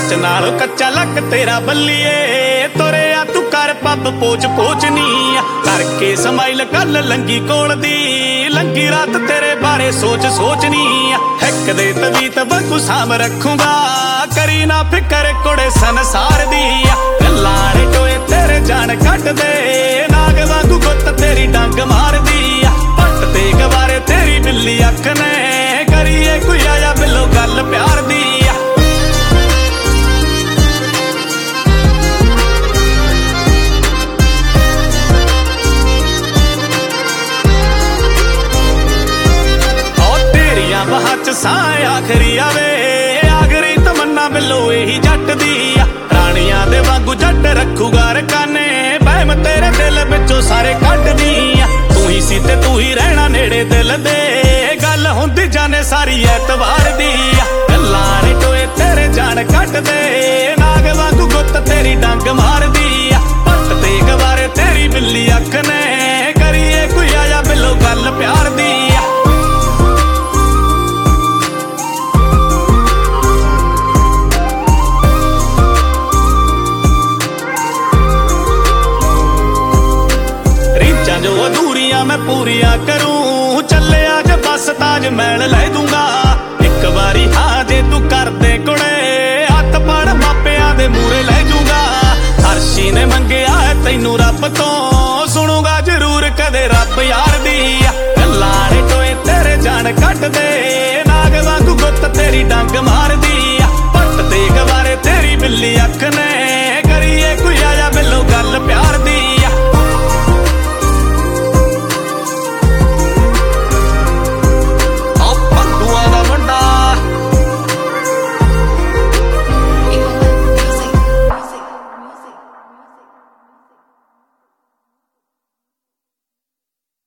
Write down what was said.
सच नालों कच्चा लक तेरा बल्लिए तुरिया तू कर पब पोच पोच नी करके समाइल गल लंगी कोल दी लंगी रात तेरे बारे सोच सोच नी हिक दे तवीत वांगू साम रखूंगा करी ना फिकर कुड़े संसार दी गल्लां ने टोए तेरे जान कट दे नाग वांगू गुत्त तेरी डंग मार दी पट ते गवारे तेरी बिल्ली अख ने करिए कोई आया बिलो गल प्यार दी साए आखरी आवे आखरी तमन्ना बिलो यही जट दी रानियां दे वांगू जट रखूगा रकाने बहम तेरे दिल विचों सारे कट दी तू ही सी ते तू ही रहना नेड़े दिल दे गल हुंदी जाने सारी ऐतवार दी गल्लां ने टोए तेरे जान कट दे नाग वांगू गुत्त तेरी डंग मार दी पट ते गवारे तेरी बिल्ली अख ने करिए कोई आया बिलो गल प्यार दी जो अधूरियां मैं पूरियां करूं चले आज बस ताज महल ले